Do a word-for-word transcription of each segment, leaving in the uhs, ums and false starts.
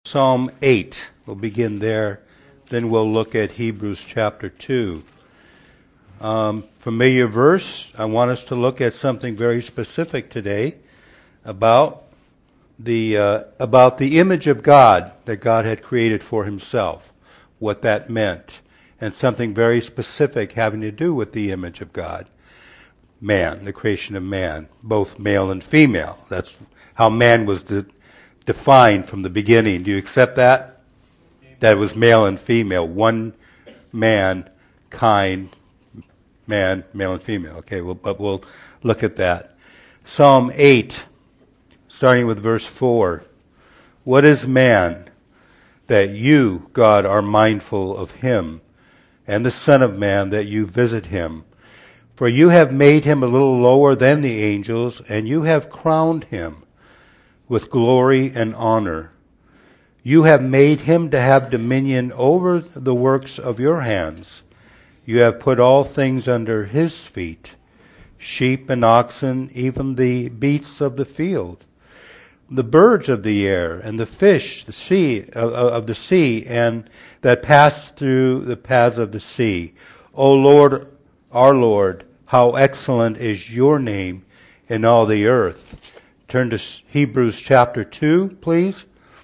Psalm eight. We'll begin there. Then we'll look at Hebrews chapter two. Um, familiar verse. I want us to look at something very specific today about the uh, about the image of God that God had created for himself, what that meant, and something very specific having to do with the image of God. Man, the creation of man, both male and female. That's how man was de- defined from the beginning. Do you accept that? That it was male and female. One man, kind, man, male and female. Okay, well, but we'll look at that. Psalm eight, starting with verse four. What is man that you, God, are mindful of him, and the Son of Man that you visit him? For you have made him a little lower than the angels, and you have crowned him with glory and honor. You have made him to have dominion over the works of your hands. You have put all things under his feet, sheep and oxen, even the beasts of the field, the birds of the air, and the fish, the sea of, of the sea, and that pass through the paths of the sea. O Lord, our Lord, how excellent is your name in all the earth. Turn to Hebrews chapter two, please.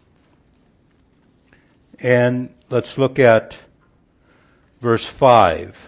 And let's look at verse five.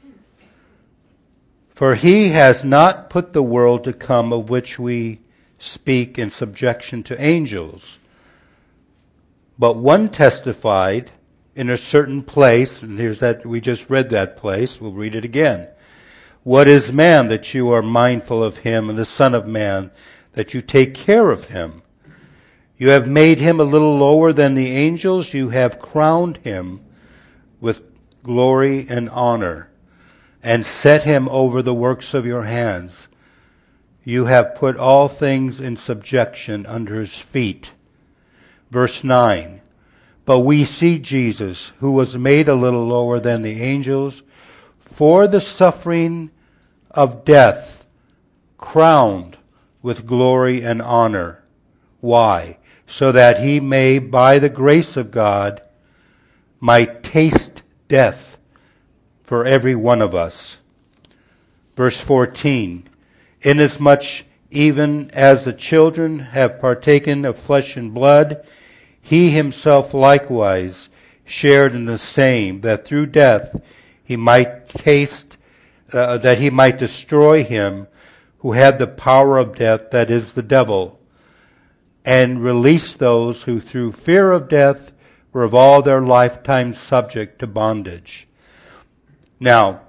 For he has not put the world to come of which we speak in subjection to angels, but one testified in a certain place, and here's that, we just read that place, we'll read it again. What is man that you are mindful of him, and the Son of Man that you take care of him? You have made him a little lower than the angels. You have crowned him with glory and honor, and set him over the works of your hands. You have put all things in subjection under his feet. Verse nine. But we see Jesus, who was made a little lower than the angels, for the suffering of death, crowned with glory and honor. Why? So that he may, by the grace of God, might taste death for every one of us. Verse fourteen. Inasmuch even as the children have partaken of flesh and blood, he himself likewise shared in the same, that through death he might taste, uh, that he might destroy him who had the power of death, that is the devil, and release those who through fear of death were of all their lifetime subject to bondage. Now,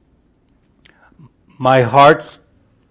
my heart's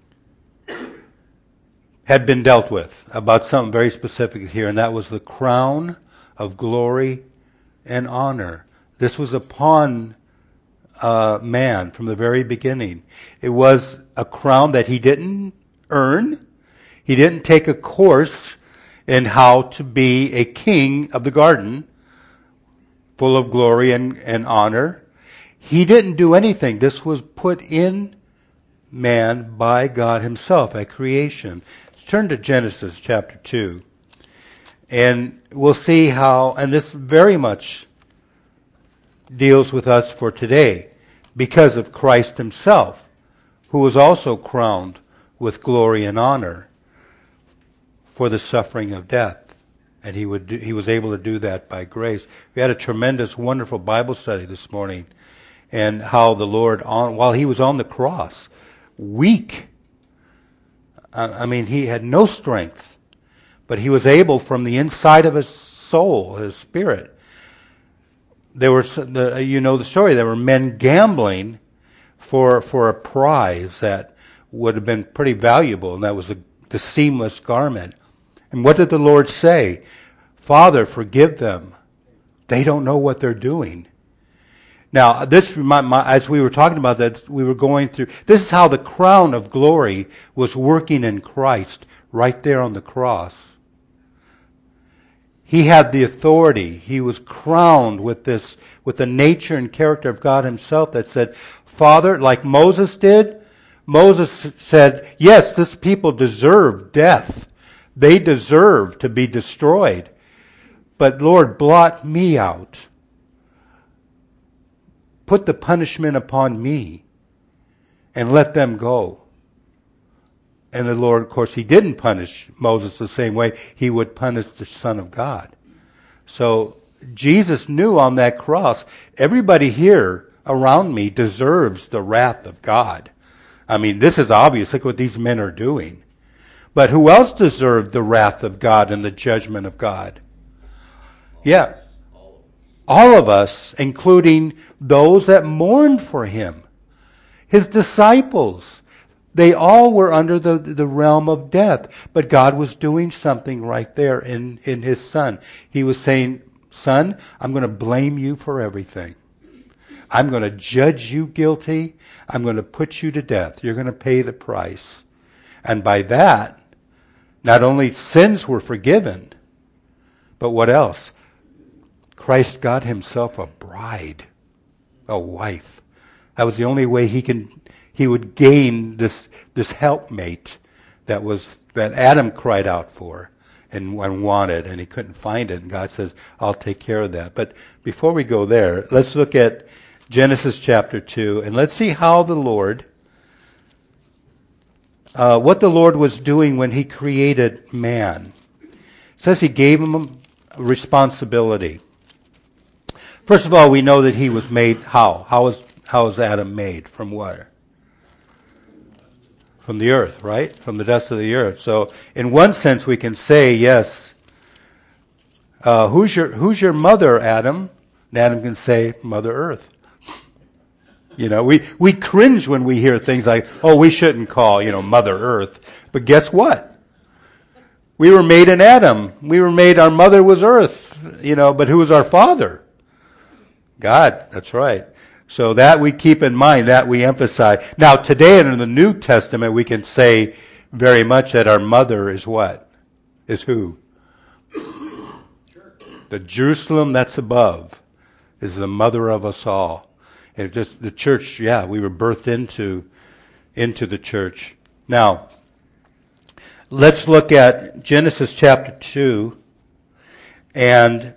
had been dealt with about something very specific here, and that was the crown of glory and honor. This was upon uh, man from the very beginning. It was a crown that he didn't earn. He didn't take a course in how to be a king of the garden, full of glory and, and honor. He didn't do anything. This was put in man by God himself at creation. Turn to Genesis chapter two, and we'll see how, and this very much deals with us for today, because of Christ himself, who was also crowned with glory and honor for the suffering of death. And he would do, he was able to do that by grace. We had a tremendous, wonderful Bible study this morning, and how the Lord, on, while he was on the cross, weak, I mean, he had no strength, but he was able from the inside of his soul, his spirit. There were, the, you know the story, there were men gambling for for a prize that would have been pretty valuable, and that was the, the seamless garment. And what did the Lord say? Father, forgive them. They don't know what they're doing. Now, this my, my, as we were talking about that, we were going through, this is how the crown of glory was working in Christ right there on the cross. He had the authority. He was crowned with this, with the nature and character of God himself that said, Father, like Moses did, Moses said, yes, this people deserve death. They deserve to be destroyed. But Lord, blot me out. Put the punishment upon me and let them go. And the Lord, of course, he didn't punish Moses the same way he would punish the Son of God. So Jesus knew on that cross, everybody here around me deserves the wrath of God. I mean, this is obvious. Look what these men are doing. But who else deserved the wrath of God and the judgment of God? Yeah. All of us, including those that mourned for him. His disciples. They all were under the, the realm of death. But God was doing something right there in, in his Son. He was saying, Son, I'm going to blame you for everything. I'm going to judge you guilty. I'm going to put you to death. You're going to pay the price. And by that, not only sins were forgiven, but what else? Christ got himself a bride, a wife. That was the only way he can he would gain this this helpmate that was that Adam cried out for and, and wanted, and he couldn't find it. And God says, I'll take care of that. But before we go there, let's look at Genesis chapter two, and let's see how the Lord, uh, what the Lord was doing when he created man. It says he gave him a responsibility. First of all, we know that he was made how? How was, how was Adam made? From what? From the earth, right? From the dust of the earth. So in one sense we can say, yes, uh, who's your who's your mother, Adam? And Adam can say, Mother Earth. You know, we, we cringe when we hear things like, oh, we shouldn't call, you know, Mother Earth. But guess what? We were made in Adam. We were made, our mother was Earth, you know, but who was our father? God, that's right. So that we keep in mind, that we emphasize. Now, today in the New Testament, we can say very much that our mother is what? Is who? The Jerusalem that's above is the mother of us all. And just the church, yeah, we were birthed into, into the church. Now, let's look at Genesis chapter two, and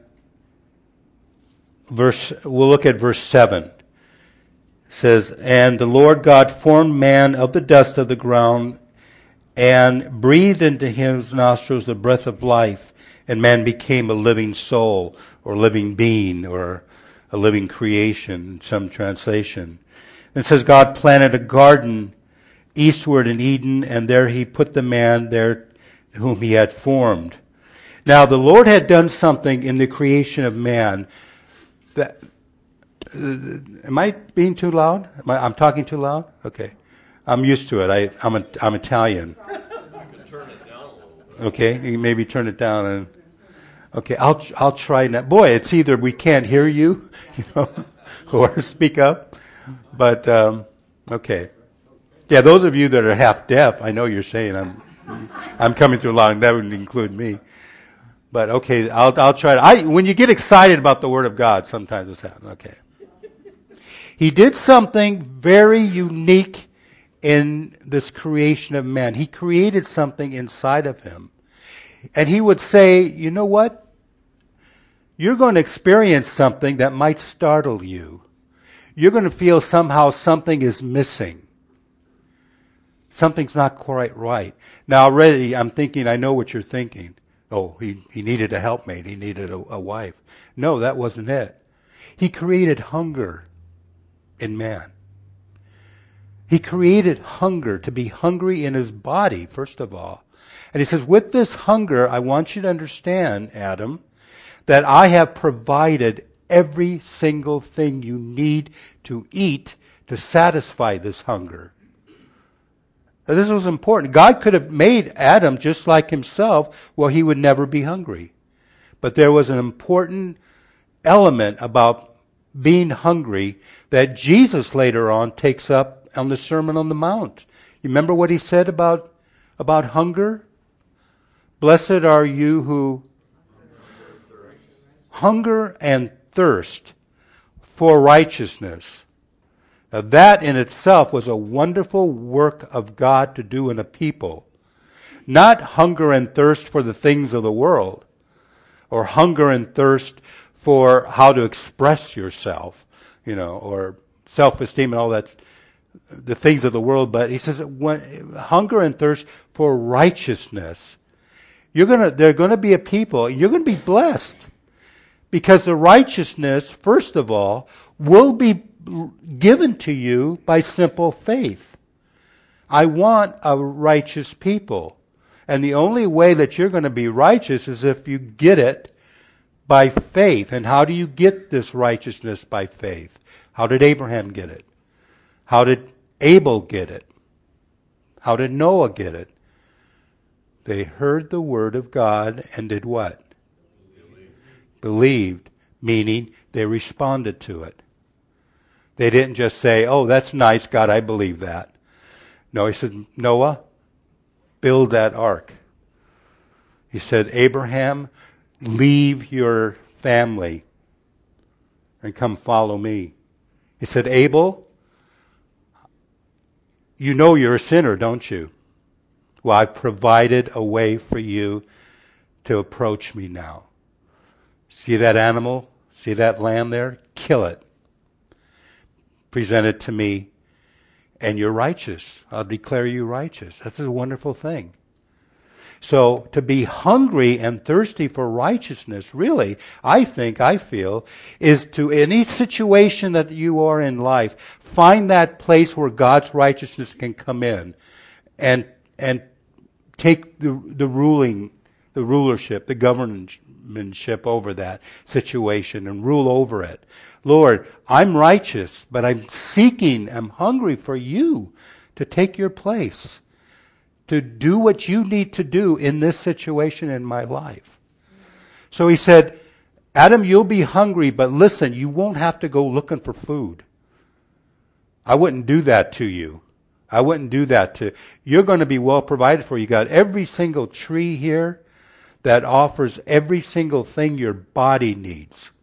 verse. We'll look at verse seven. It says, and the Lord God formed man of the dust of the ground, and breathed into his nostrils the breath of life, and man became a living soul, or living being, or a living creation in some translation. And it says God planted a garden eastward in Eden, and there he put the man there whom he had formed. Now the Lord had done something in the creation of man that, uh, am I being too loud? Am I, I'm talking too loud? Okay. I'm used to it. I, I'm, a, I'm Italian. You can turn it down a little bit. Okay, you can maybe turn it down and okay, I'll I'll try now. Boy, it's either we can't hear you, you know, or speak up. But um, okay, yeah. Those of you that are half deaf, I know you're saying I'm I'm coming through loud, and that would include me. But okay, I'll I'll try. To, I when you get excited about the Word of God, sometimes this happens. Okay, he did something very unique in this creation of man. He created something inside of him. And he would say, you know what? You're going to experience something that might startle you. You're going to feel somehow something is missing. Something's not quite right. Now already I'm thinking, I know what you're thinking. Oh, he, he needed a helpmate. He needed a, a wife. No, that wasn't it. He created hunger in man. He created hunger, to be hungry in his body, first of all. And he says, with this hunger, I want you to understand, Adam, that I have provided every single thing you need to eat to satisfy this hunger. Now, this was important. God could have made Adam just like himself, well, he would never be hungry. But there was an important element about being hungry that Jesus later on takes up on the Sermon on the Mount. You remember what he said about, about hunger? Blessed are you who hunger and thirst for righteousness. Now that in itself was a wonderful work of God to do in a people. Not hunger and thirst for the things of the world, or hunger and thirst for how to express yourself, you know, or self-esteem and all that, the things of the world. But he says, when hunger and thirst for righteousness, you're gonna, they're going to be a people, and you're going to be blessed. Because the righteousness, first of all, will be given to you by simple faith. I want a righteous people. And the only way that you're going to be righteous is if you get it by faith. And how do you get this righteousness by faith? How did Abraham get it? How did Abel get it? How did Noah get it? They heard the word of God and did what? Believed. Believed, meaning they responded to it. They didn't just say, oh, that's nice, God, I believe that. No, he said, Noah, build that ark. He said, Abraham, leave your family and come follow me. He said, Abel, you know you're a sinner, don't you? Well, I've provided a way for you to approach me now. See that animal? See that lamb there? Kill it. Present it to me, and you're righteous. I'll declare you righteous. That's a wonderful thing. So to be hungry and thirsty for righteousness, really, I think, I feel, is to, any situation that you are in life, find that place where God's righteousness can come in and and take the the ruling, the rulership, the governmentship over that situation and rule over it. Lord, I'm righteous, but I'm seeking, I'm hungry for you to take your place, to do what you need to do in this situation in my life. So he said, Adam, you'll be hungry, but listen, you won't have to go looking for food. I wouldn't do that to you. I wouldn't do that to, you're going to be well provided for. You got every single tree here that offers every single thing your body needs.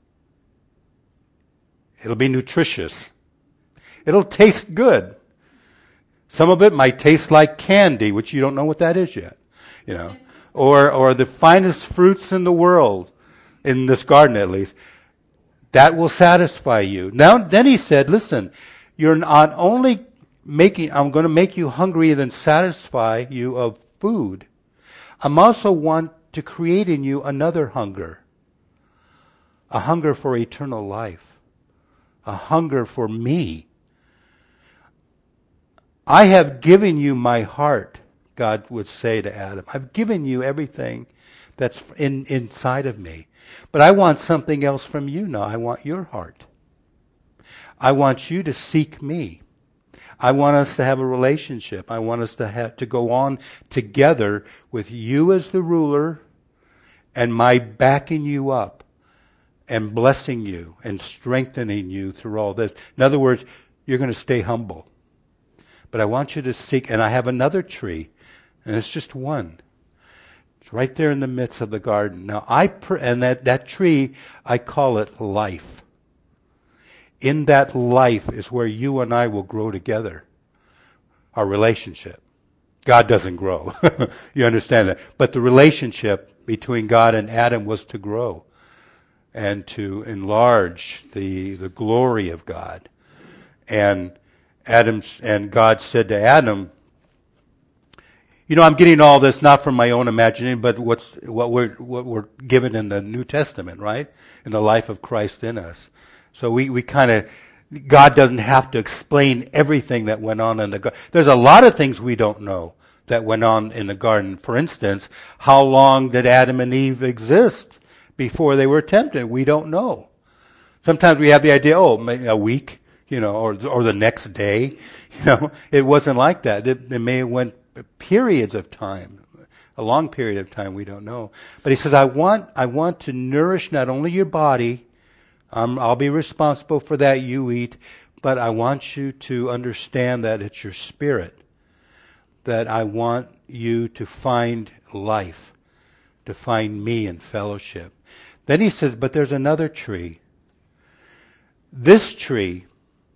It'll be nutritious. It'll taste good. Some of it might taste like candy, which you don't know what that is yet, you know, or or the finest fruits in the world, in this garden at least. That will satisfy you. Now, then he said, listen, you're not only making, I'm going to make you hungry and then satisfy you of food. I'm also want to create in you another hunger, a hunger for eternal life. A hunger for me. I have given you my heart, God would say to Adam. I've given you everything that's in, inside of me. But I want something else from you now. I want your heart. I want you to seek me. I want us to have a relationship. I want us to have to go on together with you as the ruler and my backing you up and blessing you and strengthening you through all this. In other words, you're going to stay humble. But I want you to seek, and I have another tree, and it's just one. It's right there in the midst of the garden. Now, I pr- and that, that tree, I call it life. In that life is where you and I will grow together. Our relationship. God doesn't grow. You understand that. But the relationship between God and Adam was to grow and to enlarge the the glory of God. And Adam's and God said to Adam, you know, I'm getting all this not from my own imagining, but what's what we're what we're given in the New Testament, right? In the life of Christ in us. So we, we kind of, God doesn't have to explain everything that went on in the garden. There's a lot of things we don't know that went on in the garden. For instance, how long did Adam and Eve exist before they were tempted? We don't know. Sometimes we have the idea, oh, maybe a week, you know, or or the next day. You know, it wasn't like that. It, it may have went periods of time, a long period of time. We don't know. But he says, I want I want to nourish not only your body. Um, I'll be responsible for that. You eat, but I want you to understand that it's your spirit. That I want you to find life, to find me in fellowship. Then he says, but there's another tree. This tree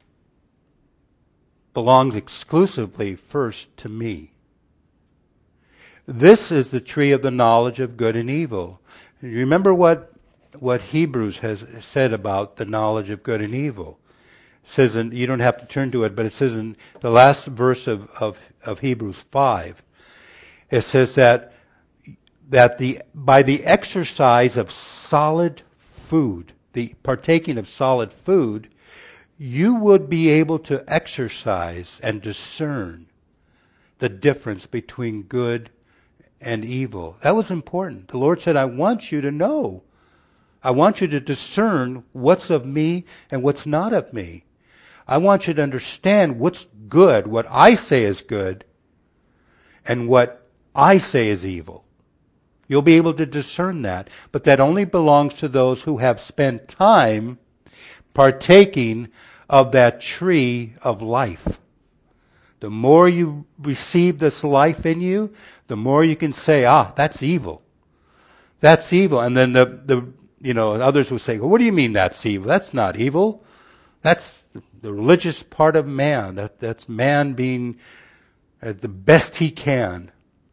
belongs exclusively first to me. This is the tree of the knowledge of good and evil. You remember what what Hebrews has said about the knowledge of good and evil. It says, and you don't have to turn to it, but it says in the last verse of, of, of Hebrews five, it says that that the by the exercise of solid food, the partaking of solid food, you would be able to exercise and discern the difference between good and evil. That was important. The Lord said, I want you to know. I want you to discern what's of me and what's not of me. I want you to understand what's good, what I say is good, and what I say is evil. You'll be able to discern that, but that only belongs to those who have spent time partaking of that tree of life. The more you receive this life in you, the more you can say, ah, that's evil. That's evil. And then the, the you know, others will say, well, what do you mean that's evil? That's not evil. That's the religious part of man. That, that's man being uh, the best he can.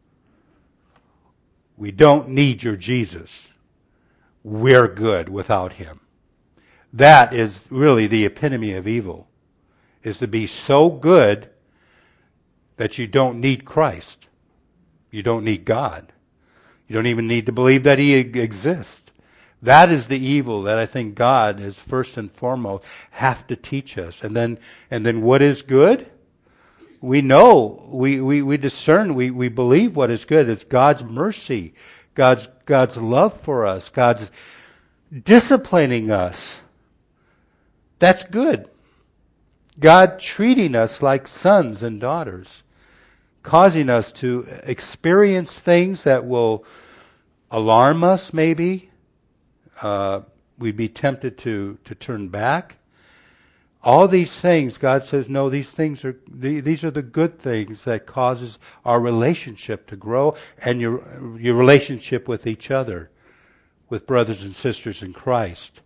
We don't need your Jesus. We're good without him. That is really the epitome of evil, is to be so good that you don't need Christ. You don't need God. You don't even need to believe that he exists. That is the evil that I think God is first and foremost have to teach us. And then and then what is good? We know, we, we, we discern, we, we believe what is good. It's God's mercy, God's God's love for us, God's disciplining us. That's good. God treating us like sons and daughters, causing us to experience things that will alarm us maybe. Uh, we'd be tempted to, to turn back. All these things, God says, no, these things are, these are the good things that causes our relationship to grow and your, your relationship with each other, with brothers and sisters in Christ.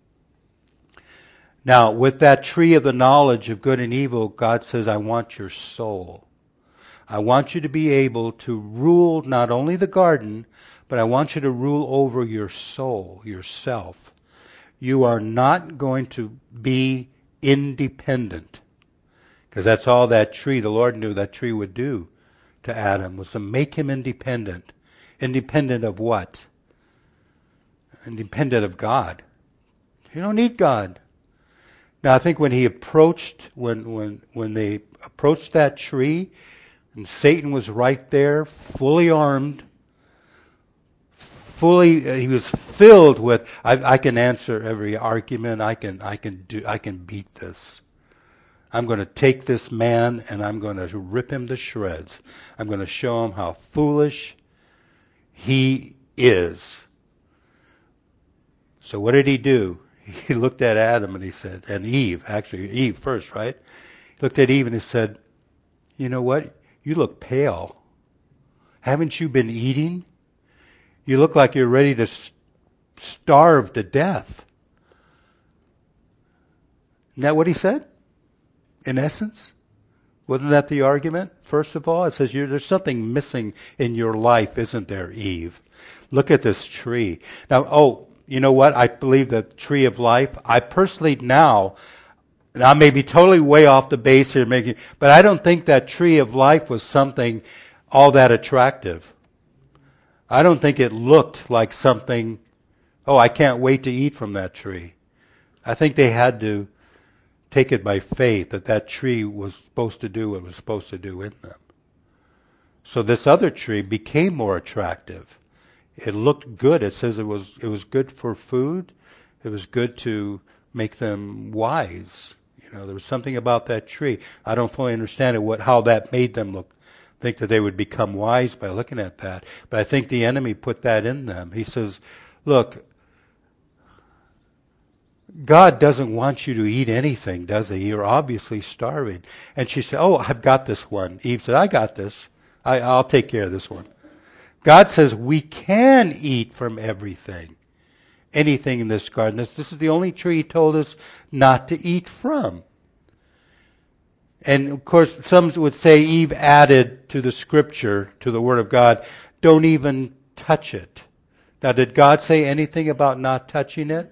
Now, with that tree of the knowledge of good and evil, God says, I want your soul. I want you to be able to rule not only the garden, but I want you to rule over your soul, yourself. You are not going to be independent, because that's all that tree, the Lord knew that tree would do to Adam, was to make him independent. Independent of what? Independent of God. You don't need God. Now I think when he approached, when when when they approached that tree, and Satan was right there, fully armed, fully, uh, he was filled with, I, I can answer every argument, I can, I can do, I can beat this. I'm going to take this man and I'm going to rip him to shreds. I'm going to show him how foolish he is. So what did he do? He looked at Adam and he said, and Eve, actually Eve first, right? He looked at Eve and he said, you know what? You look pale. Haven't you been eating? You look like you're ready to st- starve to death. Isn't that what he said? In essence? Wasn't that the argument? First of all, it says you're, there's something missing in your life, isn't there, Eve? Look at this tree. Now, oh, you know what? I believe the tree of life. I personally now, and I may be totally way off the base here, making, but I don't think that tree of life was something all that attractive. I don't think it looked like something, oh, I can't wait to eat from that tree. I think they had to take it by faith that that tree was supposed to do what it was supposed to do in them. So this other tree became more attractive. It looked good. It says it was it was good for food. It was good to make them wise. You know, there was something about that tree. I don't fully understand it, what how that made them look. Think that they would become wise by looking at that. But I think the enemy put that in them. He says, look, God doesn't want you to eat anything, does he? You're obviously starving. And she said, oh, I've got this one. Eve said, I got this. I, I'll take care of this one. God says we can eat from everything, anything in this garden. This, this is the only tree he told us not to eat from. And of course, some would say Eve added to the scripture, to the word of God, don't even touch it. Now, did God say anything about not touching it?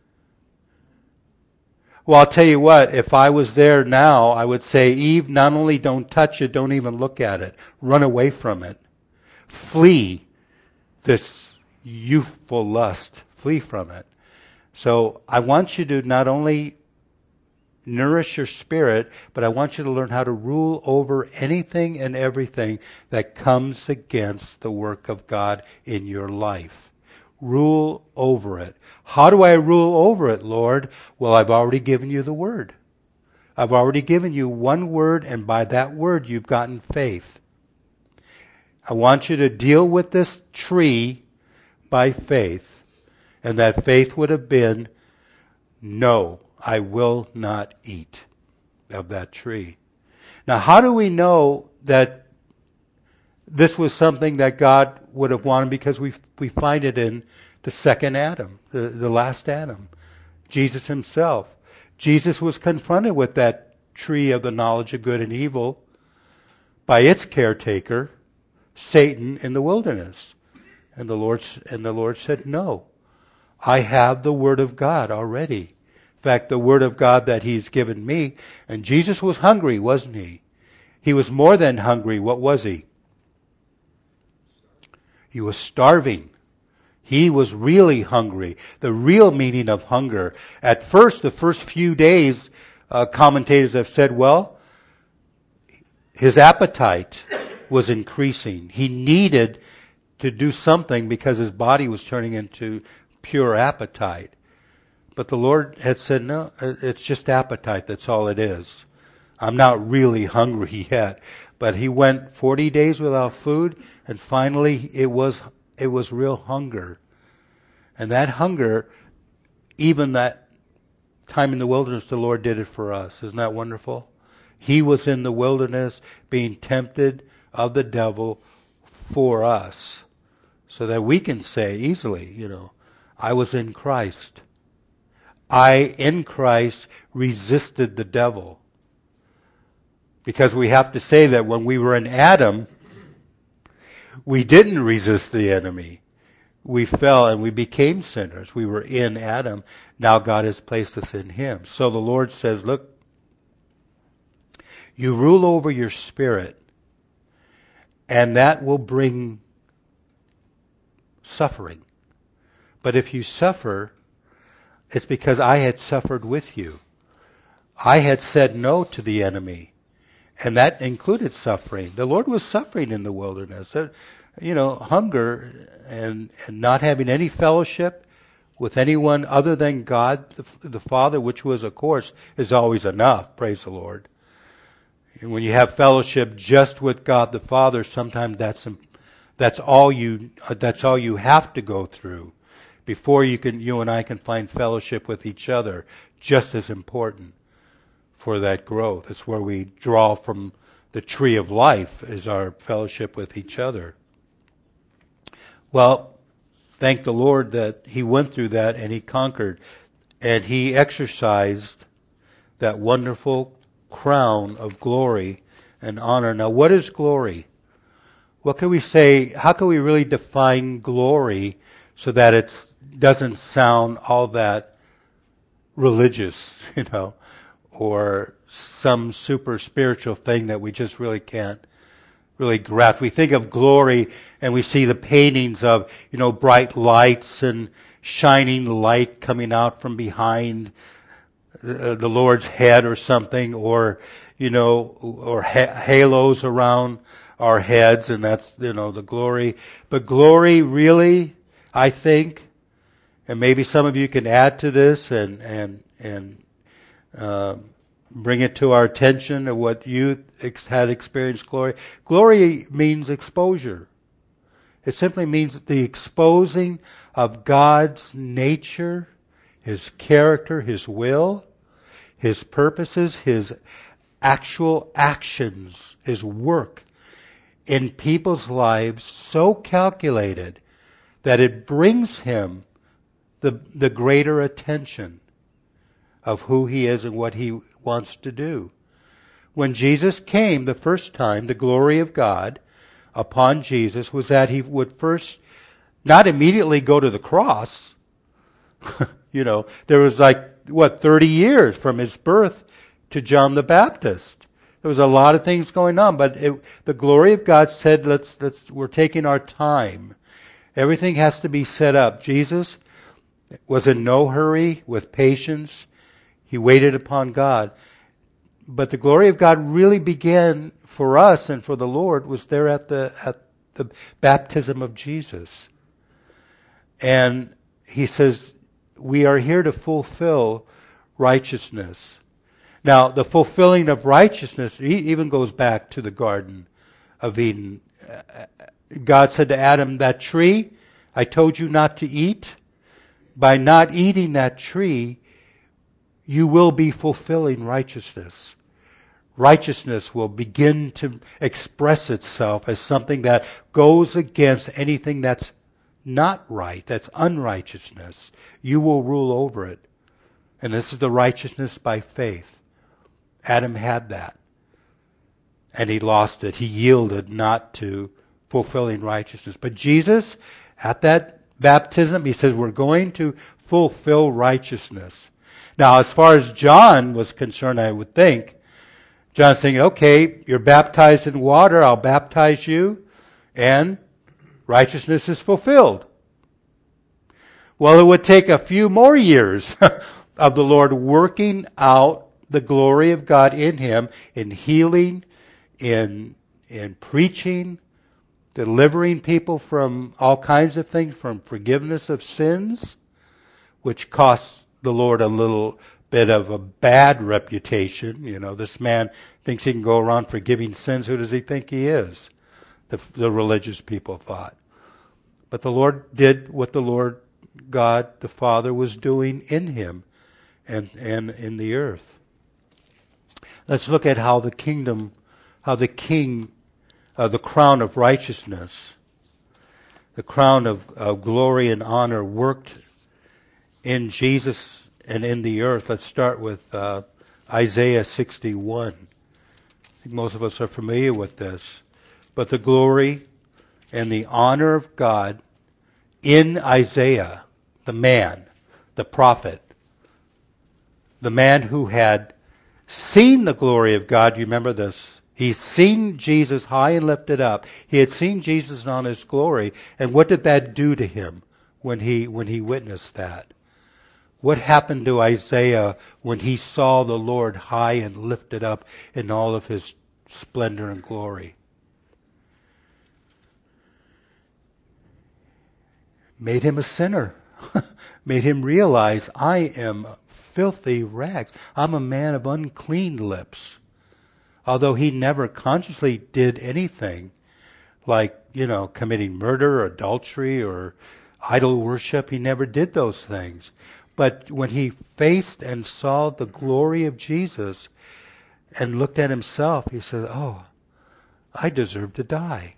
Well, I'll tell you what, if I was there now, I would say, Eve, not only don't touch it, don't even look at it. Run away from it. Flee this youthful lust. Flee from it. So I want you to not only nourish your spirit, but I want you to learn how to rule over anything and everything that comes against the work of God in your life. Rule over it. How do I rule over it, Lord? Well, I've already given you the word. I've already given you one word, and by that word you've gotten faith. I want you to deal with this tree by faith. And that faith would have been, no, I will not eat of that tree. Now, how do we know that this was something that God would have wanted? Because we we find it in the second Adam, the, the last Adam, Jesus himself. Jesus was confronted with that tree of the knowledge of good and evil by its caretaker, Satan, in the wilderness. And the Lord, and the Lord said, no, I have the Word of God already. In fact, the Word of God that He's given me. And Jesus was hungry, wasn't He? He was more than hungry. What was He? He was starving. He was really hungry. The real meaning of hunger. At first, the first few days, uh, commentators have said, well, his appetite was increasing. He needed to do something because his body was turning into pure appetite. But the Lord had said, no, it's just appetite. That's all it is. I'm not really hungry yet. But he went forty days without food, and finally it was it was real hunger. And that hunger, even that time in the wilderness, the Lord did it for us. Isn't that wonderful? He was in the wilderness being tempted of the devil for us, so that we can say easily, you know, I was in Christ. I, in Christ, resisted the devil. Because we have to say that when we were in Adam, we didn't resist the enemy. We fell and we became sinners. We were in Adam. Now God has placed us in Him. So the Lord says, look, you rule over your spirit, and that will bring suffering. But if you suffer, it's because I had suffered with you. I had said no to the enemy. And that included suffering. The Lord was suffering in the wilderness. Uh, you know, hunger and, and not having any fellowship with anyone other than God, the, the Father, which was, of course, is always enough. Praise the Lord. And when you have fellowship just with God the Father, sometimes that's that's all you that's all you have to go through before you can you and I can find fellowship with each other. Just as important for that growth. It's where we draw from the tree of life, is our fellowship with each other. Well, thank the Lord that He went through that and He conquered, and He exercised that wonderful crown of glory and honor. Now, what is glory? What can we say? How can we really define glory so that it doesn't sound all that religious, you know, or some super spiritual thing that we just really can't really grasp? We think of glory and we see the paintings of, you know, bright lights and shining light coming out from behind uh, the Lord's head or something, or, you know, or ha- halos around our heads, and that's, you know, the glory. But glory really, I think, and maybe some of you can add to this and, and, and, Uh, bring it to our attention of what you ex- had experienced glory. Glory means exposure. It simply means the exposing of God's nature, His character, His will, His purposes, His actual actions, His work in people's lives so calculated that it brings Him the, the greater attention of who He is and what He wants to do. When Jesus came the first time, the glory of God upon Jesus was that He would first not immediately go to the cross. You know, there was like, what, thirty years from his birth to John the Baptist. There was a lot of things going on, but it, the glory of God said, let's, let's, we're taking our time. Everything has to be set up. Jesus was in no hurry, with patience. He waited upon God. But the glory of God really began for us and for the Lord was there at the, at the baptism of Jesus. And he says, we are here to fulfill righteousness. Now, the fulfilling of righteousness even goes back to the Garden of Eden. God said to Adam, that tree I told you not to eat, by not eating that tree, you will be fulfilling righteousness. Righteousness will begin to express itself as something that goes against anything that's not right, that's unrighteousness. You will rule over it. And this is the righteousness by faith. Adam had that. And he lost it. He yielded not to fulfilling righteousness. But Jesus, at that baptism, he says, we're going to fulfill righteousness. Now, as far as John was concerned, I would think, John's saying, okay, you're baptized in water, I'll baptize you, and righteousness is fulfilled. Well, it would take a few more years of the Lord working out the glory of God in him, in healing, in, in preaching, delivering people from all kinds of things, from forgiveness of sins, which costs the Lord a little bit of a bad reputation. You know, this man thinks he can go around forgiving sins. Who does he think he is? The, the religious people thought. But the Lord did what the Lord God, the Father, was doing in him and, and in the earth. Let's look at how the kingdom, how the king, uh, the crown of righteousness, the crown of, of glory and honor worked in Jesus and in the earth. Let's start with uh, Isaiah sixty-one. I think most of us are familiar with this. But the glory and the honor of God in Isaiah, the man, the prophet, the man who had seen the glory of God. You remember this? He's seen Jesus high and lifted up. He had seen Jesus on his glory. And what did that do to him when he when he witnessed that? What happened to Isaiah when he saw the Lord high and lifted up in all of his splendor and glory? Made him a sinner. Made him realize, I am filthy rags. I'm a man of unclean lips. Although he never consciously did anything like, you know, committing murder or adultery or idol worship. He never did those things. But when he faced and saw the glory of Jesus and looked at himself, he said, oh, I deserve to die.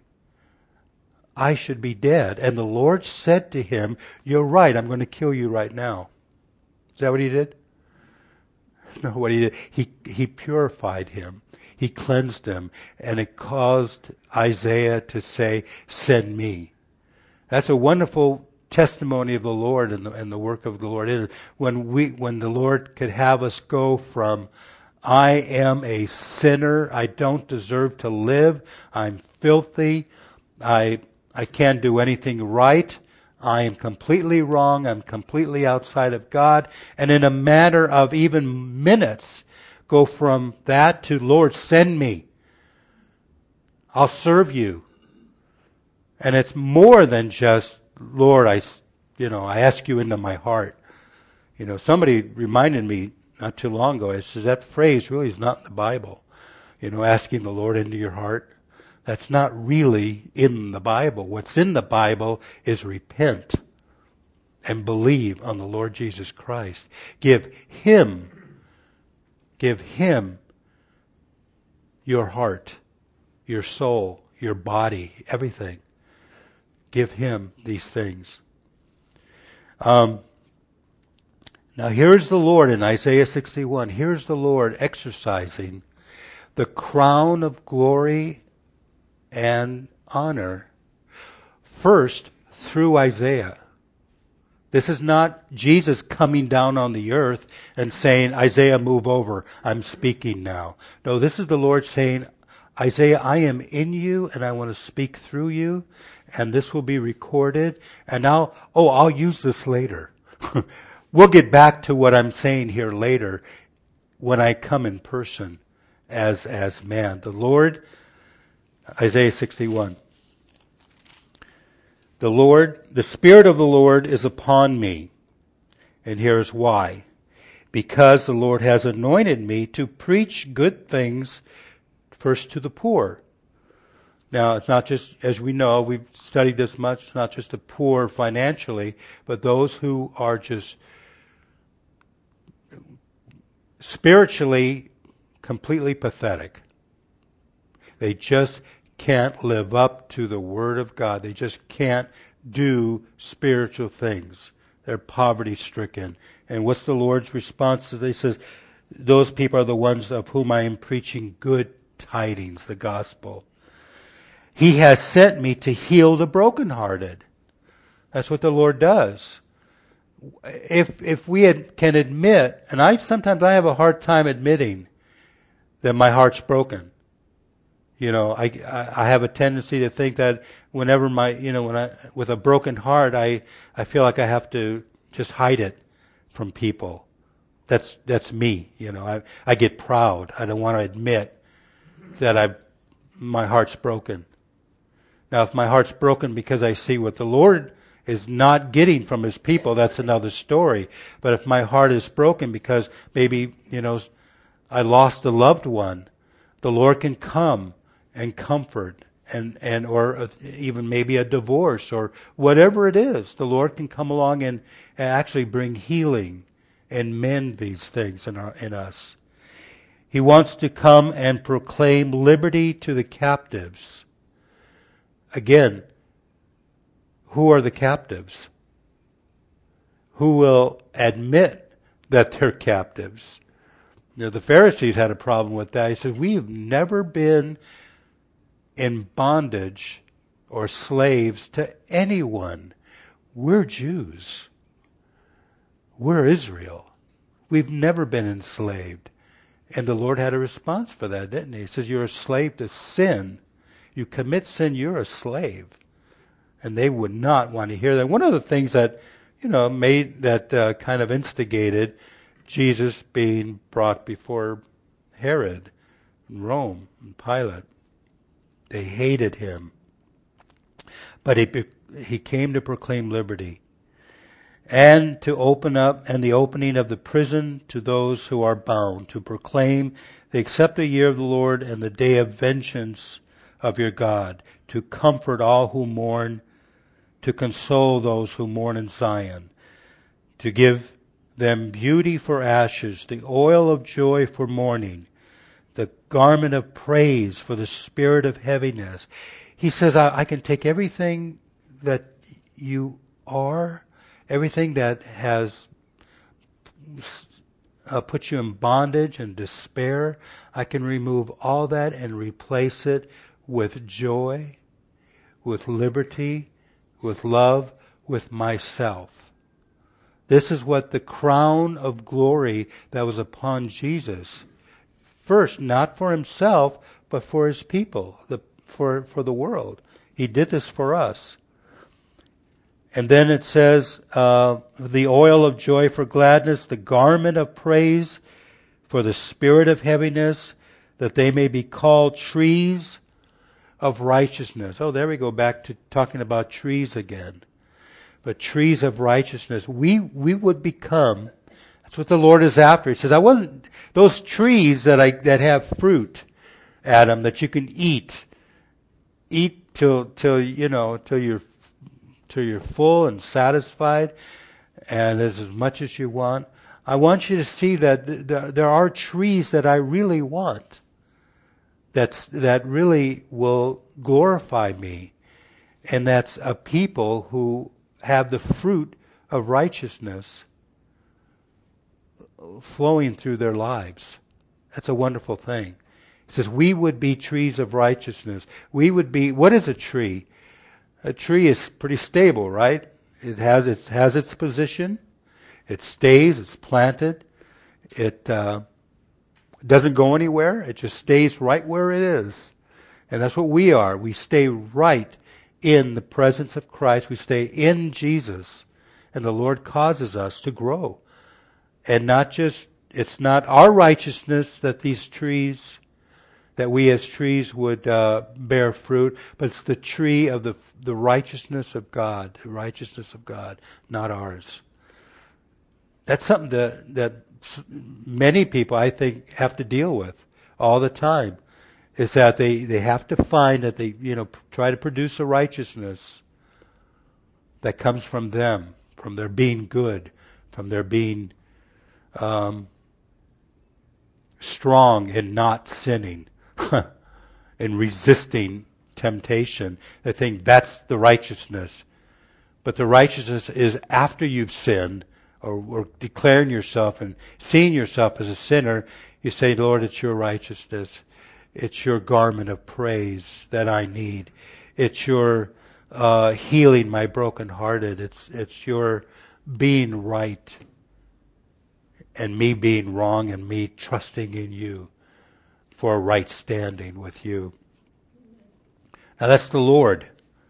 I should be dead. And the Lord said to him, you're right, I'm going to kill you right now. Is that what he did? No, what he did, he, he purified him. He cleansed him. And it caused Isaiah to say, send me. That's a wonderful testimony of the Lord and the, and the work of the Lord. When we, when the Lord could have us go from, I am a sinner, I don't deserve to live, I'm filthy, I I can't do anything right, I am completely wrong, I'm completely outside of God, and in a matter of even minutes, go from that to, Lord, send me. I'll serve you. And it's more than just, Lord, I, you know, I ask you into my heart. You know, somebody reminded me not too long ago, it says that phrase really is not in the Bible. You know, asking the Lord into your heart. That's not really in the Bible. What's in the Bible is repent and believe on the Lord Jesus Christ. Give Him, give Him your heart, your soul, your body, everything. Give Him these things. Um, now here's the Lord in Isaiah sixty-one. Here's the Lord exercising the crown of glory and honor, first through Isaiah. This is not Jesus coming down on the earth and saying, Isaiah, move over. I'm speaking now. No, this is the Lord saying, Isaiah, I am in you and I want to speak through you, and this will be recorded. And now, oh, I'll use this later. We'll get back to what I'm saying here later when I come in person as, as man. The Lord, Isaiah sixty-one. The Lord, the Spirit of the Lord is upon me. And here's why. Because the Lord has anointed me to preach good things first to the poor. Now, it's not just, as we know, we've studied this much, not just the poor financially, but those who are just spiritually completely pathetic. They just can't live up to the Word of God. They just can't do spiritual things. They're poverty-stricken. And what's the Lord's response? He says, those people are the ones of whom I am preaching good tidings, the gospel. He has sent me to heal the brokenhearted. That's what the Lord does. If if we had, can admit, and I sometimes I have a hard time admitting that my heart's broken. You know, I, I have a tendency to think that whenever my, you know, when I, with a broken heart, I, I feel like I have to just hide it from people. That's, that's me, you know, I, I get proud. I don't want to admit that I, my heart's broken. Now, if my heart's broken because I see what the Lord is not getting from His people, that's another story. But if my heart is broken because maybe, you know, I lost a loved one, the Lord can come and comfort, and, and or even maybe a divorce or whatever it is. The Lord can come along and, and actually bring healing and mend these things in, our, in us. He wants to come and proclaim liberty to the captives. Again, who are the captives? Who will admit that they're captives? You know, the Pharisees had a problem with that. He said, we have never been in bondage or slaves to anyone. We're Jews. We're Israel. We've never been enslaved. And the Lord had a response for that, didn't He? He says, you're a slave to sin. You commit sin, you're a slave. And they would not want to hear that. One of the things that, you know, made, that uh, kind of instigated Jesus being brought before Herod in Rome and Pilate. They hated Him. But he, he came to proclaim liberty and to open up, and the opening of the prison to those who are bound, to proclaim the accepted year of the Lord and the day of vengeance of your God, to comfort all who mourn, to console those who mourn in Zion, to give them beauty for ashes, the oil of joy for mourning, the garment of praise for the spirit of heaviness. He says, I, I can take everything that you are, everything that has uh, put you in bondage and despair. I can remove all that and replace it with joy, with liberty, with love, with myself. This is what the crown of glory that was upon Jesus. First, not for Himself, but for His people, the, for, for the world. He did this for us. And then it says, uh, the oil of joy for gladness, the garment of praise for the spirit of heaviness, that they may be called trees of righteousness. Oh, there we go back to talking about trees again. But trees of righteousness. We we would become, that's what the Lord is after. He says, I wasn't, those trees that I that have fruit, Adam, that you can eat. Eat till till you know, till you're till you're full and satisfied, and there's as much as you want. I want you to see that th- th- there are trees that I really want. That's that really will glorify me. And that's a people who have the fruit of righteousness flowing through their lives. That's a wonderful thing. It says we would be trees of righteousness. We would be, what is a tree? a tree is pretty stable, right? It has it has its position. It stays. It's planted. It uh, doesn't go anywhere. It just stays right where it is. And that's what we are. We stay right in the presence of Christ. We stay in Jesus. And the Lord causes us to grow. And not just, it's not our righteousness that these trees, that we as trees would uh, bear fruit, but it's the tree of the the righteousness of God, the righteousness of God, not ours. That's something that, that many people, I think, have to deal with all the time, is that they, they have to find that they, you know, try to produce a righteousness that comes from them, from their being good, from their being um, strong in not sinning, in resisting temptation. They think that's the righteousness. But the righteousness is after you've sinned, or, or declaring yourself and seeing yourself as a sinner, you say, Lord, it's your righteousness. It's your garment of praise that I need. It's your uh, healing my brokenhearted. It's it's your being right and me being wrong and me trusting in you for a right standing with you. Now that's the Lord.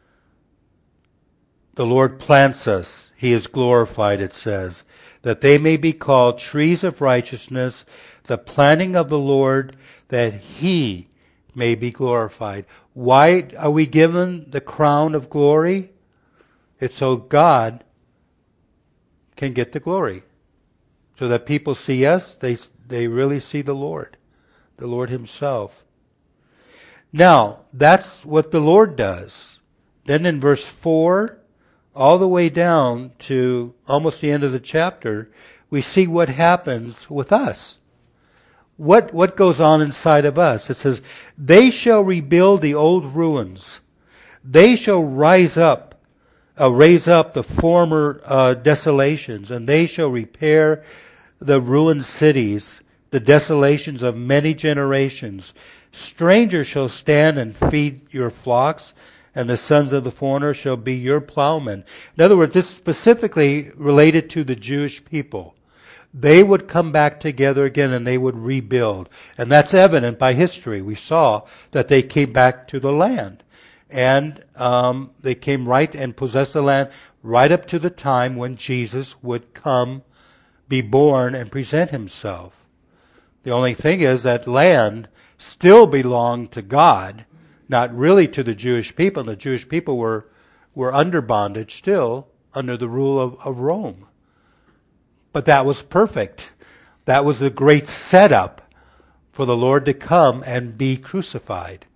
The Lord plants us. He is glorified, it says, that they may be called trees of righteousness, the planting of the Lord, that He may be glorified. Why are we given the crown of glory? It's so God can get the glory. So that people see us, they, they really see the Lord, the Lord Himself. Now, that's what the Lord does. Then in verse four, all the way down to almost the end of the chapter, we see what happens with us. What what goes on inside of us? It says, they shall rebuild the old ruins. They shall rise up, uh, raise up the former uh, desolations, and they shall repair the ruined cities, the desolations of many generations. Strangers shall stand and feed your flocks, and the sons of the foreigner shall be your plowmen. In other words, this is specifically related to the Jewish people. They would come back together again and they would rebuild. And that's evident by history. We saw that they came back to the land. And um, they came right and possessed the land right up to the time when Jesus would come, be born, and present Himself. The only thing is that land still belonged to God, not really to the Jewish people. The Jewish people were were under bondage still, under the rule of, of Rome. But that was perfect. That was the great setup for the Lord to come and be crucified.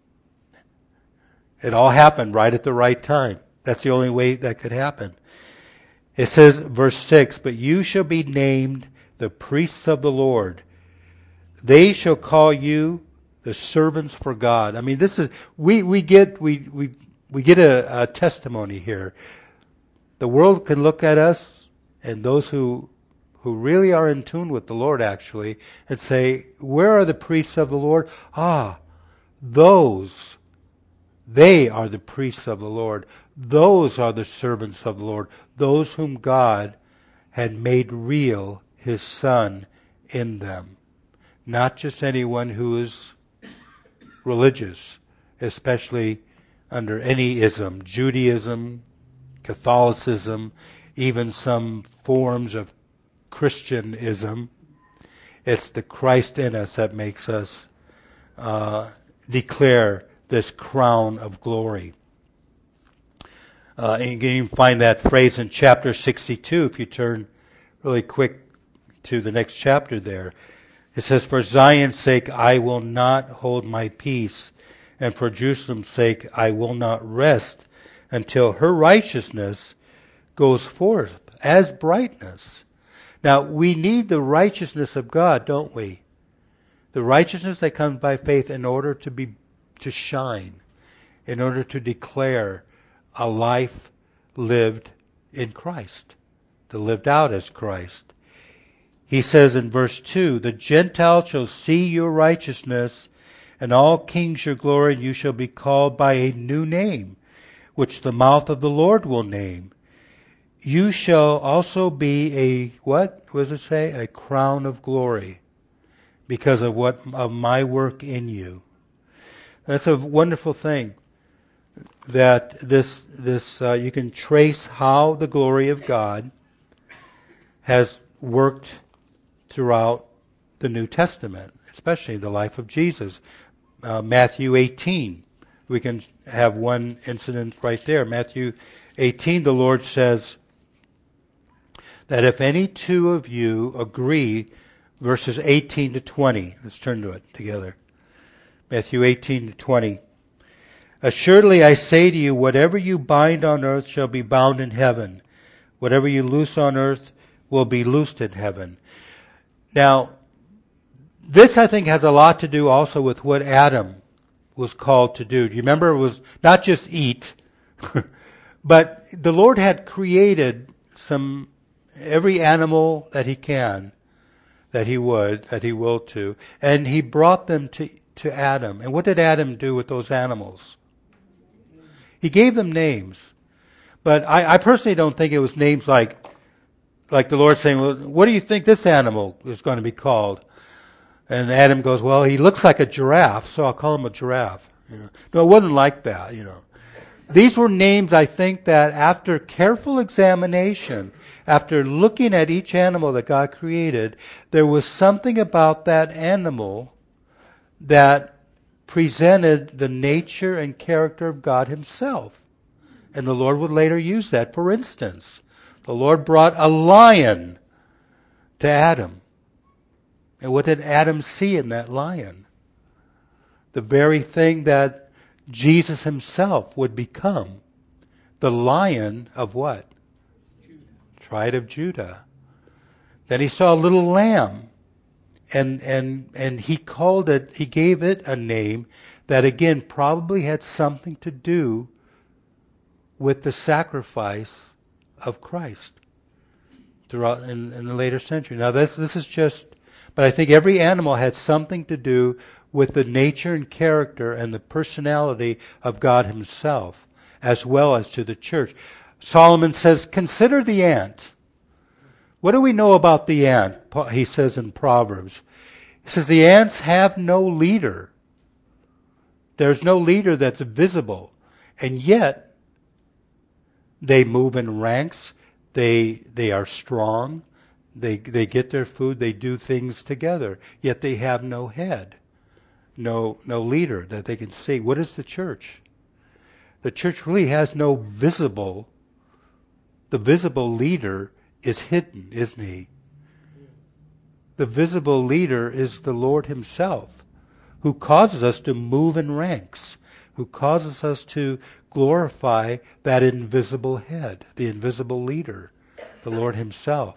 It all happened right at the right time. That's the only way that could happen. It says, verse six, but you shall be named the priests of the Lord. They shall call you the servants for God. I mean, this is, we, we get, we, we, we get a, a testimony here. The world can look at us, and those who, who really are in tune with the Lord actually, and say, where are the priests of the Lord? Ah, those, they are the priests of the Lord. Those are the servants of the Lord. Those whom God had made real His Son in them. Not just anyone who is religious, especially under any ism, Judaism, Catholicism, even some forms of Christianism. It's the Christ in us that makes us uh, declare this crown of glory. Uh, and you can find that phrase in chapter sixty-two if you turn really quick to the next chapter there. It says, for Zion's sake I will not hold my peace, and for Jerusalem's sake I will not rest until her righteousness goes forth as brightness. Now, we need the righteousness of God, don't we? The righteousness that comes by faith in order to be to shine, in order to declare a life lived in Christ, to lived out as Christ. He says in verse two, the Gentiles shall see your righteousness, and all kings your glory, and you shall be called by a new name, which the mouth of the Lord will name. You shall also be a, what does it say? A crown of glory because of what, of my work in you. That's a wonderful thing that this, this, uh, you can trace how the glory of God has worked throughout the New Testament, especially the life of Jesus. Uh, Matthew eighteen. We can have one incident right there. Matthew eighteen, the Lord says that if any two of you agree, verses eighteen to twenty. Let's turn to it together. Matthew eighteen to twenty. Assuredly I say to you, whatever you bind on earth shall be bound in heaven. Whatever you loose on earth will be loosed in heaven. Now, this I think has a lot to do also with what Adam was called to do. Do you remember it was not just eat, but the Lord had created some, every animal that he can, that he would, that he will to, and he brought them to, to Adam. And what did Adam do with those animals? He gave them names. But I, I personally don't think it was names like, like the Lord saying, well, what do you think this animal is going to be called? And Adam goes, well, he looks like a giraffe, so I'll call him a giraffe. You know. No, it wasn't like that, you know. These were names, I think, that after careful examination, after looking at each animal that God created, there was something about that animal that presented the nature and character of God himself. And the Lord would later use that. For instance, the Lord brought a lion to Adam. And what did Adam see in that lion? The very thing that Jesus himself would become. The Lion of what? Judah. Tribe of Judah. Then he saw a little lamb. And, and, and he called it, he gave it a name that again probably had something to do with the sacrifice of Christ throughout in, in the later century. Now this, this is just, but I think every animal had something to do with the nature and character and the personality of God himself, as well as to the church. Solomon says, consider the ant. What do we know about the ant? He says in Proverbs. He says the ants have no leader. There's no leader that's visible. And yet, they move in ranks. They they are strong. They they get their food. They do things together. Yet they have no head. No no leader that they can see. What is the church? The church really has no visible. The visible leader is hidden, isn't he? The visible leader is the Lord himself, who causes us to move in ranks, who causes us to glorify that invisible head, the invisible leader, the Lord himself.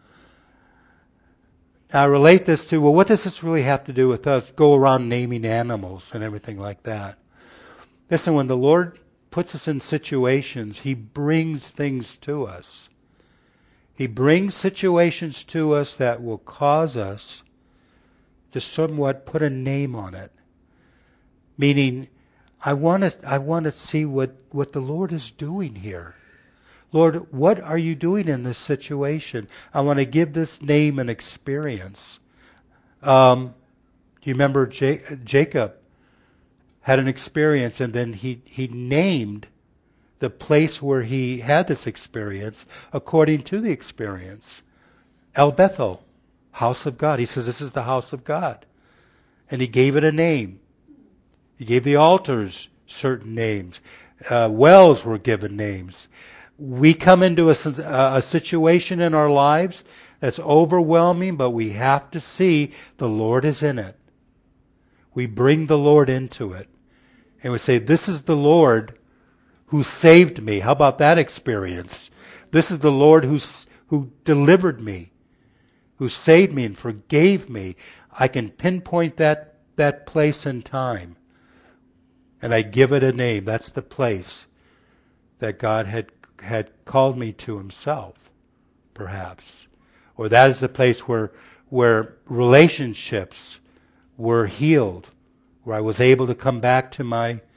Now I relate this to, well, what does this really have to do with us? Go around naming animals and everything like that. Listen, when the Lord puts us in situations, he brings things to us. He brings situations to us that will cause us to somewhat put a name on it. Meaning, I want to I want to see what, what the Lord is doing here. Lord, what are you doing in this situation? I want to give this name an experience. Um, do you remember J- Jacob had an experience, and then he, he named the place where he had this experience according to the experience. El Bethel, house of God. He says this is the house of God. And he gave it a name. He gave the altars certain names. Uh, wells were given names. We come into a, a situation in our lives that's overwhelming, but we have to see the Lord is in it. We bring the Lord into it. And we say, this is the Lord who saved me. How about that experience? This is the Lord who, who delivered me, who saved me and forgave me. I can pinpoint that, that place and time. And I give it a name. That's the place that God had, had called me to himself, perhaps. Or that is the place where, where relationships were healed, where I was able to come back to my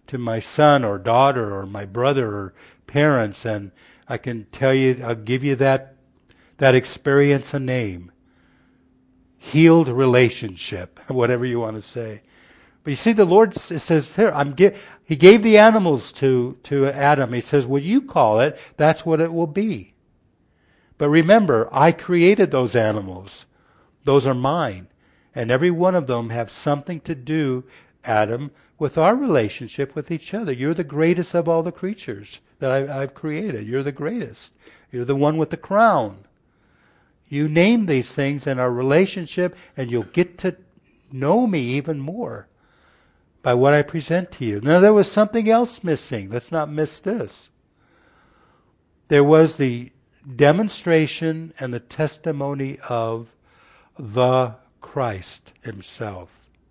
to my son or daughter or my brother or parents, and I can tell you, I'll give you that that experience a name. Healed relationship, whatever you want to say. But you see, the Lord says here, I'm gi- He gave the animals to, to Adam. He says, what you call it, that's what it will be. But remember, I created those animals. Those are mine. And every one of them have something to do, Adam, with our relationship with each other. You're the greatest of all the creatures that I, I've created. You're the greatest. You're the one with the crown. You name these things in our relationship, and you'll get to know me even more by what I present to you. Now, there was something else missing. Let's not miss this. There was the demonstration and the testimony of the Christ himself.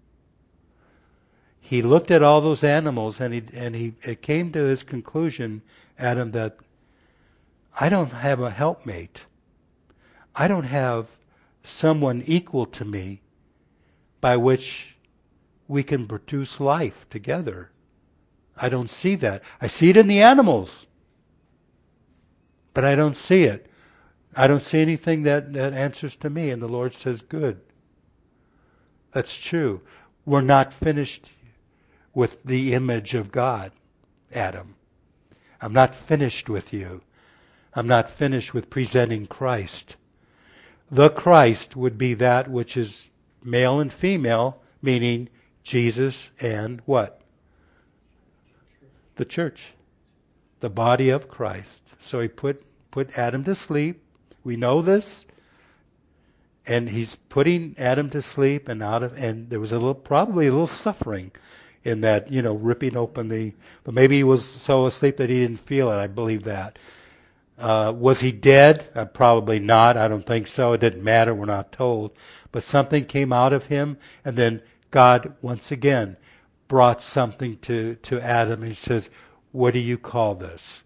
He looked at all those animals, and he and he it came to his conclusion, Adam, that I don't have a helpmate. I don't have someone equal to me by which we can produce life together. I don't see that. I see it in the animals, but I don't see it. I don't see anything that, that answers to me. And the Lord says, good. That's true. We're not finished with the image of God, Adam. I'm not finished with you. I'm not finished with presenting Christ. The Christ would be that which is male and female, meaning Jesus and what? The church. The body of Christ. So he put, put Adam to sleep. We know this. And he's putting Adam to sleep, and out of and there was a little probably a little suffering in that, you know, ripping open the but maybe he was so asleep that he didn't feel it. I believe that. Uh, was he dead? Uh, probably not. I don't think so. It didn't matter. We're not told. But something came out of him, and then God once again brought something to, to Adam. He says, what do you call this?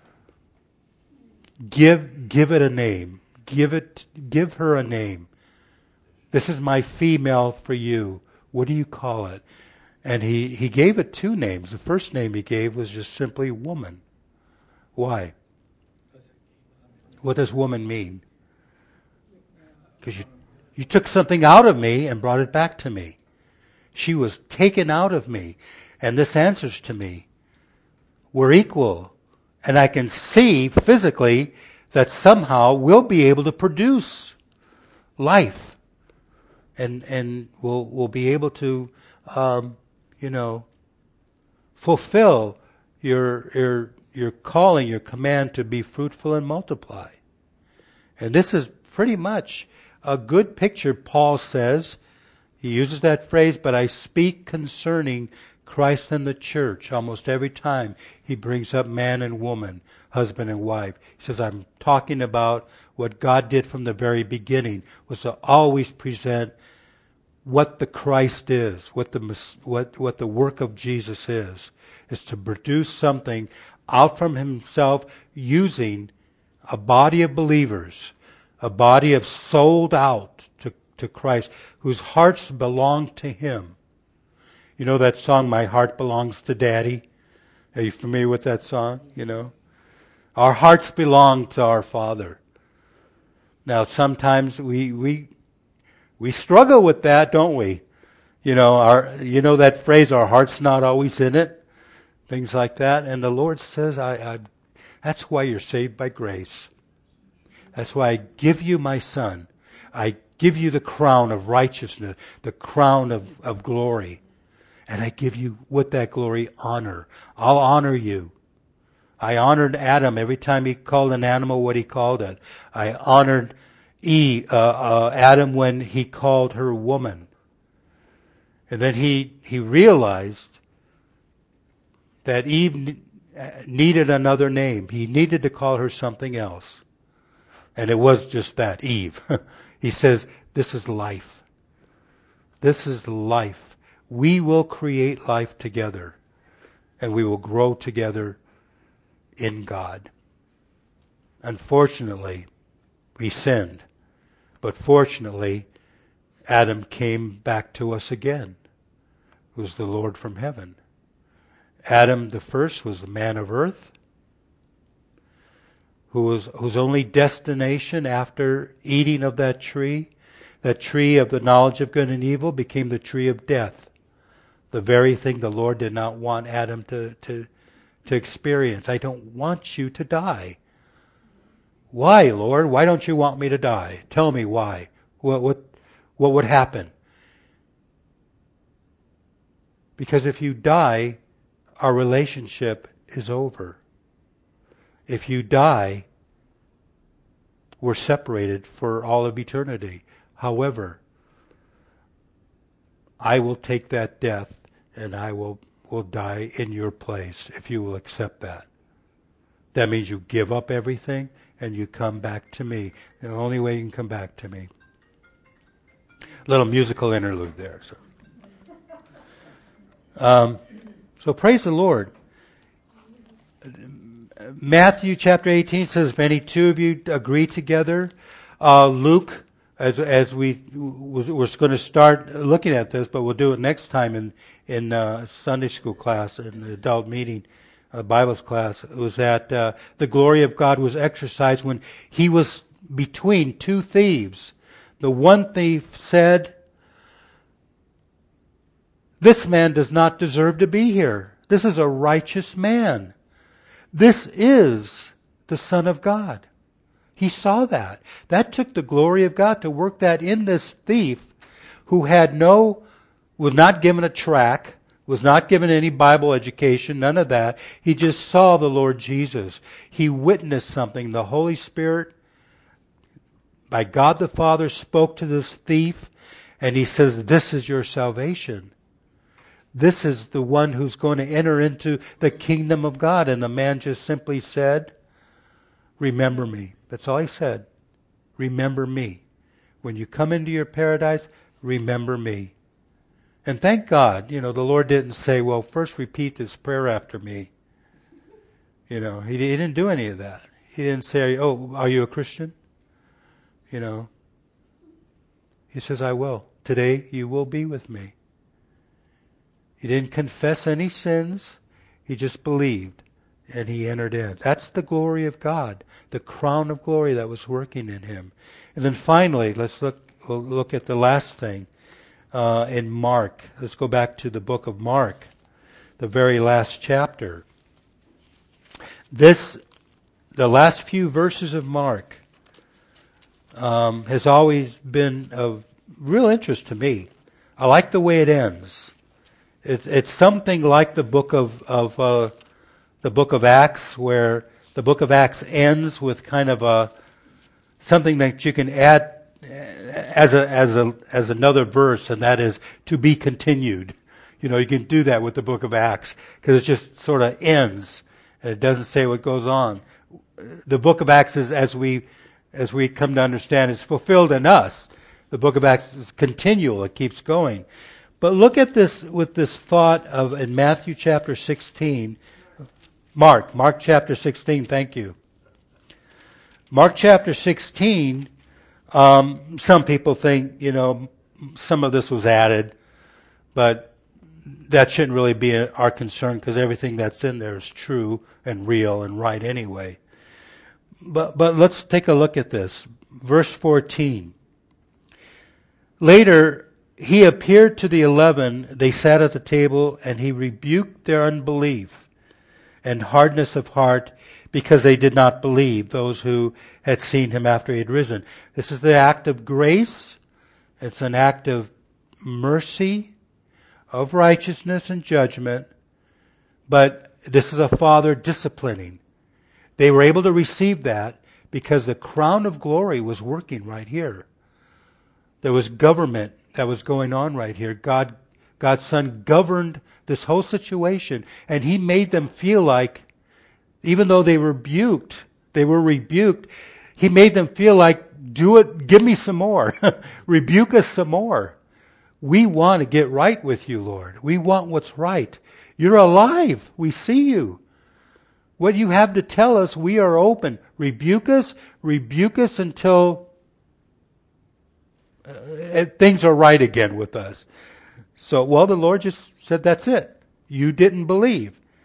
Give give it a name. Give it give her a name. This is my female for you. What do you call it? And he, he gave it two names. The first name he gave was just simply woman. Why? What does woman mean? Because you, you took something out of me and brought it back to me. She was taken out of me. And this answers to me. We're equal. And I can see physically that somehow we'll be able to produce life. And and we'll, we'll be able to, um, you know, fulfill your your your calling, your command to be fruitful and multiply. And this is pretty much a good picture, Paul says. He uses that phrase, but I speak concerning Christ and the church. Almost every time he brings up man and woman, husband and wife. He says, I'm talking about what God did from the very beginning, was to always present what the Christ is, what the what what the work of Jesus is, is to produce something out from himself using a body of believers, a body of sold out to, to Christ, whose hearts belong to him. You know that song, My Heart Belongs to Daddy? Are you familiar with that song? You know? Our hearts belong to our Father. Now sometimes we we we struggle with that, don't we? You know, our you know that phrase, our heart's not always in it. Things like that. And the Lord says, I, I that's why you're saved by grace. That's why I give you my Son. I give you the crown of righteousness, the crown of, of glory. And I give you, with that glory, honor. I'll honor you. I honored Adam every time he called an animal what he called it. I honored Eve, uh, uh, Adam when he called her woman. And then he, he realized that Eve needed another name. He needed to call her something else. And it was just that, Eve. He says, this is life. This is life. We will create life together. And we will grow together in God. Unfortunately, we sinned. But fortunately, Adam came back to us again, who's the Lord from heaven. Adam the first was the man of earth, who was whose only destination after eating of that tree, that tree of the knowledge of good and evil, became the tree of death. The very thing the Lord did not want Adam to, to, to experience. I don't want you to die. Why, Lord? Why don't you want me to die? Tell me why. What, what, what would happen? Because if you die, our relationship is over. If you die, we're separated for all of eternity. However, I will take that death and I will, will die in your place if you will accept that. That means you give up everything and you come back to me. The only way you can come back to me. Little musical interlude there. So, um, so praise the Lord. Matthew chapter eighteen says, if any two of you agree together. Uh, Luke, as as we we're going to start looking at this, but we'll do it next time in in uh, Sunday school class, in the adult meeting, uh, Bible class. It was that uh, the glory of God was exercised when he was between two thieves. The one thief said, "This man does not deserve to be here. This is a righteous man. This is the Son of God." He saw that. That took the glory of God to work that in this thief who had no, was not given a tract, was not given any Bible education, none of that. He just saw the Lord Jesus. He witnessed something. The Holy Spirit, by God the Father, spoke to this thief, and he says, "This is your salvation. This is the one who's going to enter into the kingdom of God." And the man just simply said, "Remember me." That's all he said. Remember me. When you come into your paradise, remember me. And thank God, you know, the Lord didn't say, well, first repeat this prayer after me. You know, he, he didn't do any of that. He didn't say, oh, are you a Christian? You know. He says, I will. Today you will be with me. He didn't confess any sins. He just believed. And he entered in. That's the glory of God, the crown of glory that was working in him. And then finally, let's look we'll look at the last thing uh, in Mark. Let's go back to the book of Mark, the very last chapter. This, the last few verses of Mark, um, has always been of real interest to me. I like the way it ends. It, it's something like the book of of uh, the book of Acts, where the book of Acts ends with kind of a something that you can add as a as a as another verse, and that is to be continued. You know, you can do that with the book of Acts because it just sort of ends and it doesn't say what goes on. The book of Acts is, as we as we come to understand, is fulfilled in us. The book of Acts is continual; it keeps going. But look at this with this thought of in Matthew chapter sixteen. Mark, Mark chapter sixteen, thank you. Mark chapter sixteen, um, some people think, you know, some of this was added, but that shouldn't really be our concern because everything that's in there is true and real and right anyway. But, but let's take a look at this. Verse fourteen. Later, he appeared to the eleven. They sat at the table, and he rebuked their unbelief and hardness of heart, because they did not believe, those who had seen him after he had risen. This is the act of grace. It's an act of mercy, of righteousness and judgment. But this is a father disciplining. They were able to receive that because the crown of glory was working right here. There was government that was going on right here. God God's Son governed this whole situation, and he made them feel like, even though they were rebuked, they were rebuked, he made them feel like, do it, give me some more. Rebuke us some more. We want to get right with you, Lord. We want what's right. You're alive. We see you. What you have to tell us, we are open. Rebuke us, rebuke us until uh, things are right again with us. So, well, the Lord just said, that's it. You didn't believe.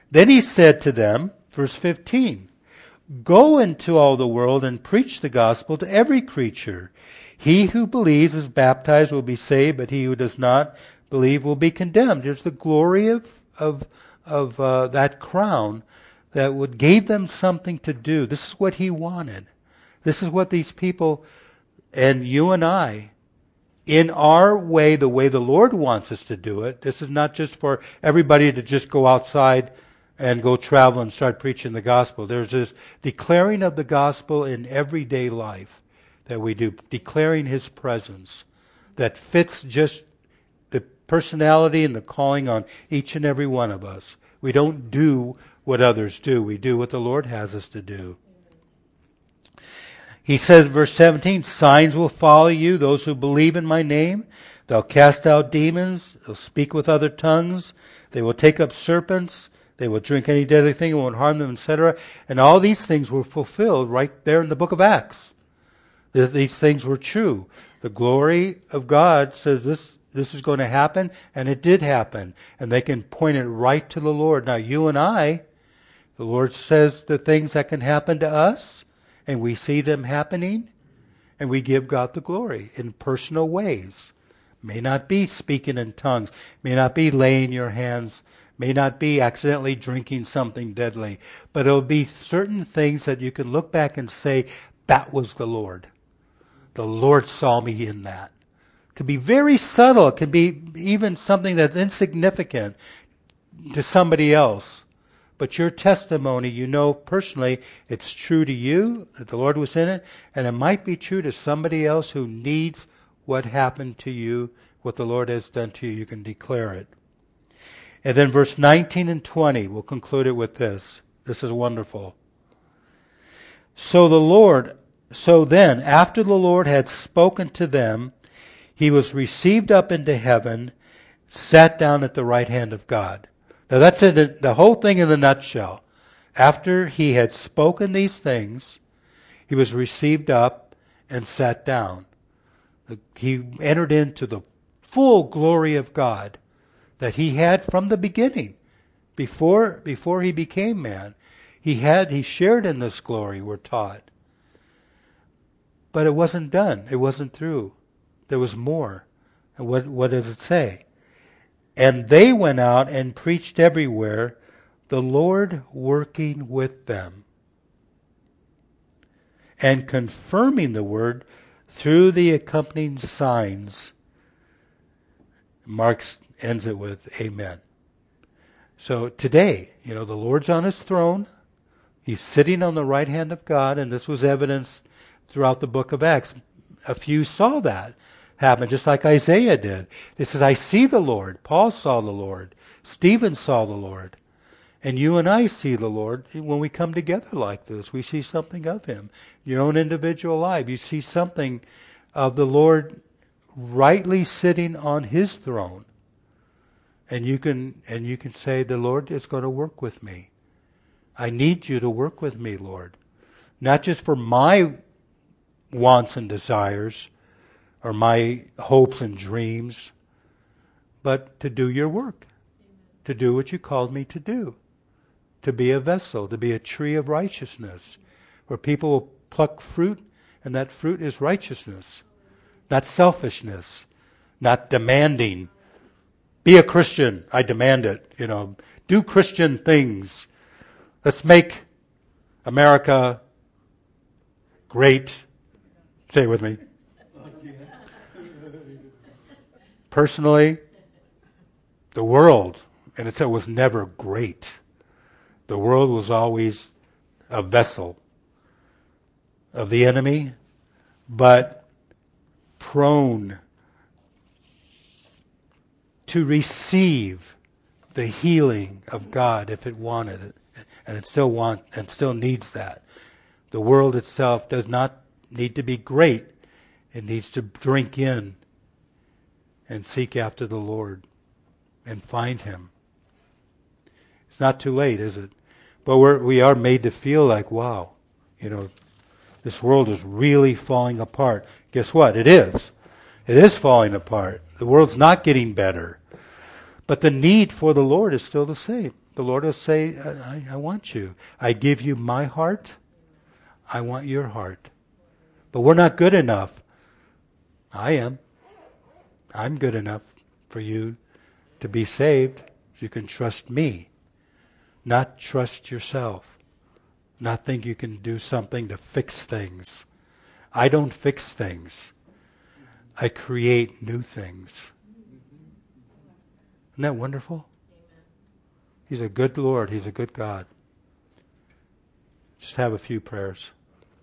Then he said to them, verse fifteen, "Go into all the world and preach the gospel to every creature. He who believes is baptized will be saved, but he who does not believe will be condemned." There's the glory of of of uh, that crown that would gave them something to do. This is what he wanted. This is what these people and you and I, in our way, the way the Lord wants us to do it. This is not just for everybody to just go outside and go travel and start preaching the gospel. There's this declaring of the gospel in everyday life that we do, declaring his presence that fits just the personality and the calling on each and every one of us. We don't do what others do. We do what the Lord has us to do. He says, verse seventeen, "Signs will follow you, those who believe in my name. They'll cast out demons. They'll speak with other tongues. They will take up serpents. They will drink any deadly thing. It won't harm them," et cetera. And all these things were fulfilled right there in the book of Acts. These things were true. The glory of God says this, this is going to happen, and it did happen. And they can point it right to the Lord. Now, you and I, the Lord says the things that can happen to us, and we see them happening, and we give God the glory in personal ways. May not be speaking in tongues, may not be laying your hands, may not be accidentally drinking something deadly, but it'll be certain things that you can look back and say, that was the Lord. The Lord saw me in that. It can be very subtle. It can be even something that's insignificant to somebody else. But your testimony, you know personally, it's true to you, that the Lord was in it, and it might be true to somebody else who needs what happened to you, what the Lord has done to you. You can declare it. And then verse nineteen and twenty, we'll conclude it with this. This is wonderful. So the Lord, so then, after the Lord had spoken to them, he was received up into heaven, sat down at the right hand of God. Now that's it, the whole thing in a nutshell. After he had spoken these things, he was received up and sat down. He entered into the full glory of God that he had from the beginning. Before, before he became man, he had, he shared in this glory, we're taught. But it wasn't done. It wasn't through. There was more. And what, what does it say? "And they went out and preached everywhere, the Lord working with them, and confirming the word through the accompanying signs." Mark ends it with amen. So today, you know, the Lord's on his throne. He's sitting on the right hand of God, and this was evidenced throughout the book of Acts. A few saw that happen, just like Isaiah did. It says, "I see the Lord." Paul saw the Lord. Stephen saw the Lord. And you and I see the Lord when we come together like this. We see something of him. Your own individual life, you see something of the Lord rightly sitting on his throne. And you can and you can say, the Lord is going to work with me. I need you to work with me, Lord. Not just for my wants and desires, or my hopes and dreams, but to do your work, to do what you called me to do, to be a vessel, to be a tree of righteousness, where people will pluck fruit, and that fruit is righteousness, not selfishness, not demanding. Be a Christian, I demand it, you know, do Christian things. Let's make America great. Say it with me. Personally, the world, and it said, was never great. The world was always a vessel of the enemy, but prone to receive the healing of God if it wanted it, and it still want and still needs that. The world itself does not need to be great. It needs to drink in and seek after the Lord and find him. It's not too late, is it? But we're, we are made to feel like, wow, you know, this world is really falling apart. Guess what? It is. It is falling apart. The world's not getting better. But the need for the Lord is still the same. The Lord will say, I, I want you. I give you my heart. I want your heart. But we're not good enough. I am. I'm good enough for you to be saved. You can trust me. Not trust yourself. Not think you can do something to fix things. I don't fix things. I create new things. Isn't that wonderful? He's a good Lord. He's a good God. Just have a few prayers.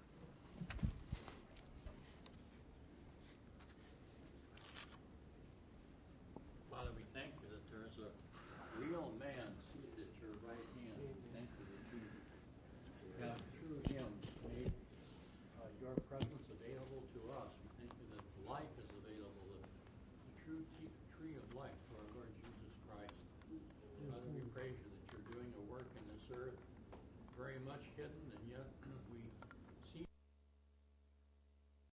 Father, we thank you that there's a real man seated at your right hand. We thank you that you have, through him, made uh, your presence available to us. We thank you that life is available, the, the true t- tree of life to our Lord Jesus Christ. Father, we praise you that you're doing a work in this earth very much hidden